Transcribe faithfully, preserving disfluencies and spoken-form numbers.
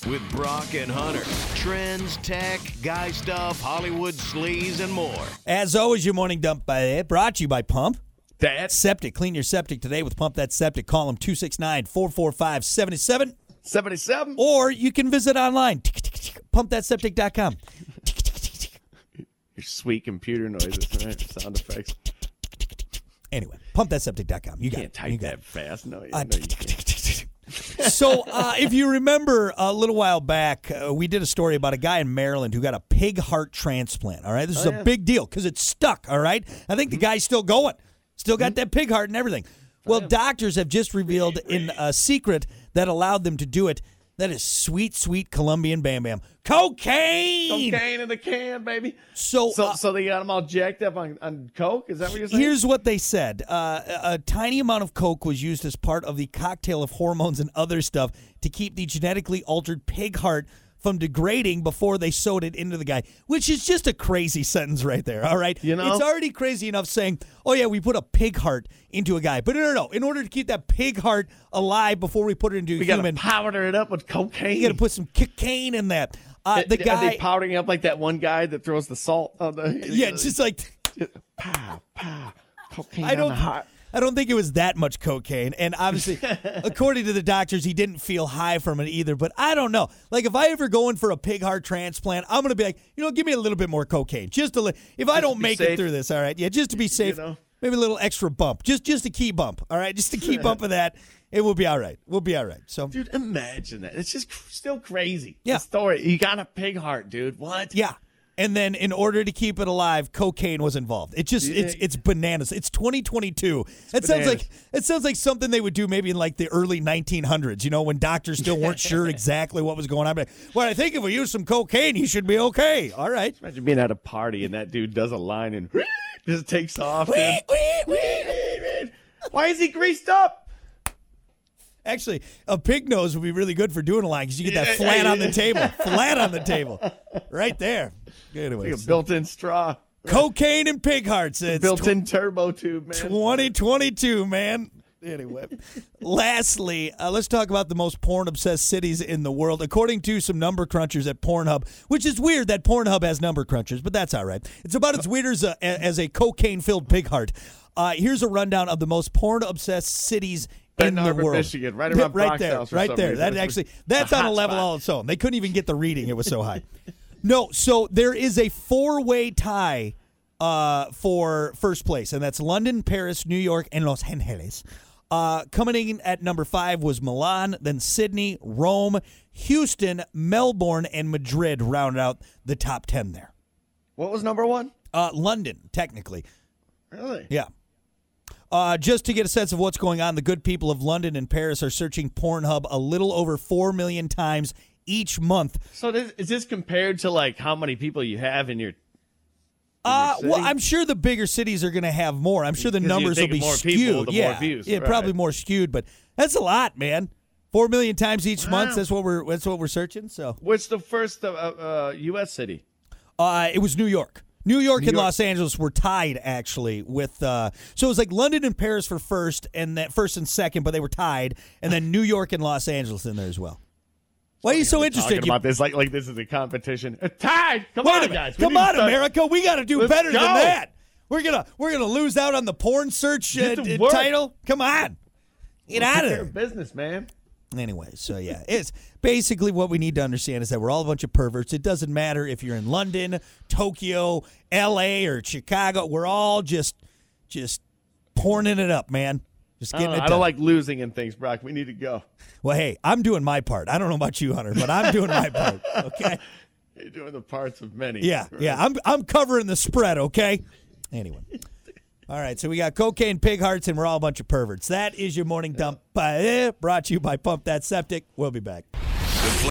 with Brock and Hunter. Trends, tech, guy stuff, Hollywood sleaze, and more. As always, your morning dump by, brought to you by Pump. That Septic. Clean your septic today with Pump That Septic. Call them two six nine, four four five, seven seven. seventy-seven. Or you can visit online, pump that septic dot com. Your sweet computer noises, right? Sound effects. Anyway, pump that septic dot com. You, You got can't it. type You got that it. fast. No, Uh, no you can't. So, uh, if you remember a little while back, uh, we did a story about a guy in Maryland who got a pig heart transplant. All right, this is Oh, a yeah. big deal because it's stuck. All right, I think the guy's still going, still got that pig heart and everything. Well, doctors have just revealed in a secret that allowed them to do it. That is sweet, sweet Colombian Bam Bam cocaine. Cocaine in the can, baby. So, So, uh, so they got them all jacked up on, on coke. Is that what you're saying? Here's what they said. Uh, a, a tiny amount of coke was used as part of the cocktail of hormones and other stuff to keep the genetically altered pig heart from degrading before they sewed it into the guy, which is just a crazy sentence right there, all right? You know? It's already crazy enough saying, oh, yeah, we put a pig heart into a guy. But no, no, no. In order to keep that pig heart alive before we put it into a we got to human, powder it up with cocaine. you got to put some cocaine in that. Uh, the Are guy, they powdering up like that one guy that throws the salt on the... yeah, it's just like... Pow, pow, cocaine I don't. on the heart. I don't think it was that much cocaine, and obviously, according to the doctors, he didn't feel high from it either. But I don't know. Like, if I ever go in for a pig heart transplant, I'm gonna be like, you know, give me a little bit more cocaine, just a li- if I Just don't to be make it safe. through this. All right, yeah, just to be safe. know? Maybe a little extra bump, just just a key bump. All right, just a key bump of that. It will be all right. We'll be all right. So, Dude, imagine that. It's just cr- still crazy. Yeah. The story. You got a pig heart, dude. What? yeah. And then, in order to keep it alive, cocaine was involved. It just it's it's bananas. It's twenty twenty-two. It sounds bananas. like it sounds like something they would do maybe in like the early nineteen hundreds. You know, when doctors still weren't sure exactly what was going on. But, well, I think if we use some cocaine, he should be okay. All right. Imagine being at a party and that dude does a line and just takes off. dude. Why is he greased up? Actually, a pig nose would be really good for doing a line because you get that flat on the table, flat on the table, right there. Anyway, Like a built-in straw. cocaine and pig hearts. It's Built-in turbo tube, man. twenty twenty-two, man. Anyway, lastly, uh, let's talk about the most porn-obsessed cities in the world. According to some number crunchers at Pornhub, which is weird that Pornhub has number crunchers, but that's all right. It's about as weird as a, as a cocaine-filled pig heart. Uh, here's a rundown of the most porn-obsessed cities in Benton the Harbor, world. Michigan, right around right Brock's there, house for right some there. reason. That It's actually, a that's on a hot level spot. all its own. They couldn't even get the reading; it was so high. No, so there is a four-way tie uh, for first place, and that's London, Paris, New York, and Los Angeles. Uh, coming in at number five was Milan, then Sydney, Rome, Houston, Melbourne, and Madrid rounded out the top ten there. What was number one? Uh, London, technically. Really? Yeah. Uh, just to get a sense of what's going on, the good people of London and Paris are searching Pornhub a little over four million times each month. So this, is this compared to like how many people you have in your? Uh, city? well, I'm sure the bigger cities are going to have more. I'm sure the Because you're numbers will thinking be more skewed. people, the more yeah, views, yeah, right. probably more skewed, but that's a lot, man. Four million times each month. Wow. That's what we're that's what we're searching. So, What's the first uh, uh, U S city? uh, it was New York. New York New and York. Los Angeles were tied actually with. Uh, so it was like London and Paris for first, and then first and second, but they were tied, and then New York and Los Angeles in there as well. Why are you so Talking interested? You- about this like like this is a competition. A tie. Come Wait a on, minute. guys. We Come need to on, start- America. We got to do Let's better than go. that. We're gonna we're gonna lose out on the porn search uh, Get to d- work. title. Come on, get out of Take care there. of business, man. Anyway, so yeah, it's basically what we need to understand is that we're all a bunch of perverts. It doesn't matter if you're in London, Tokyo, L A, or Chicago. We're all just just porning it up, man. Just I getting don't, know. it I don't done. like losing in things, Brock. We need to go. Well, hey, I'm doing my part. I don't know about you, Hunter, but I'm doing my part. Okay. You're doing the parts of many. Yeah, yeah. I'm I'm covering the spread, okay? Anyway. All right, so we got cocaine, pig hearts, and we're all a bunch of perverts. That is your morning dump, uh, brought to you by Pump That Septic. We'll be back.